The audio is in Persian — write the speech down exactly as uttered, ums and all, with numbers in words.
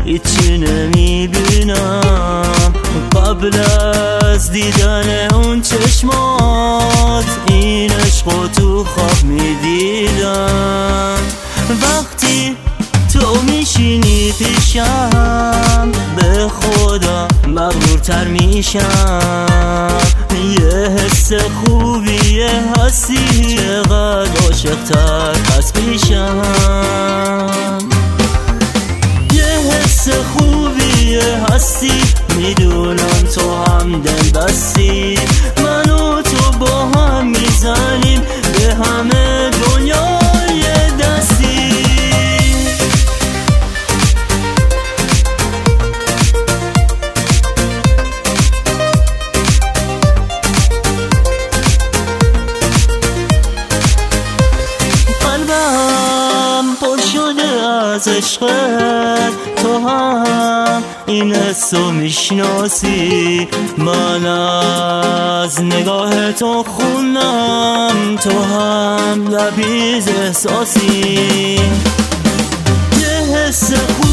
هیچی نمیبینم قبل از دیدن اون چشمات. این عشقو تو خواب میدیدم. وقتی تو میشینی پیشم به خدا مغرورتر میشم. یه حس خوبیه هستی چقدر عاشق‌تر از پیشم. یه حس خوبیه هستی میدونم تو هم دل بستی. من و تو با هم میزنیم به همه دنیای دستی. قلبم پر شده از عشقت، تو هم این حسو میشناسی. من از نگاه تو خونم، تو هم لبیز احساسی. یه حس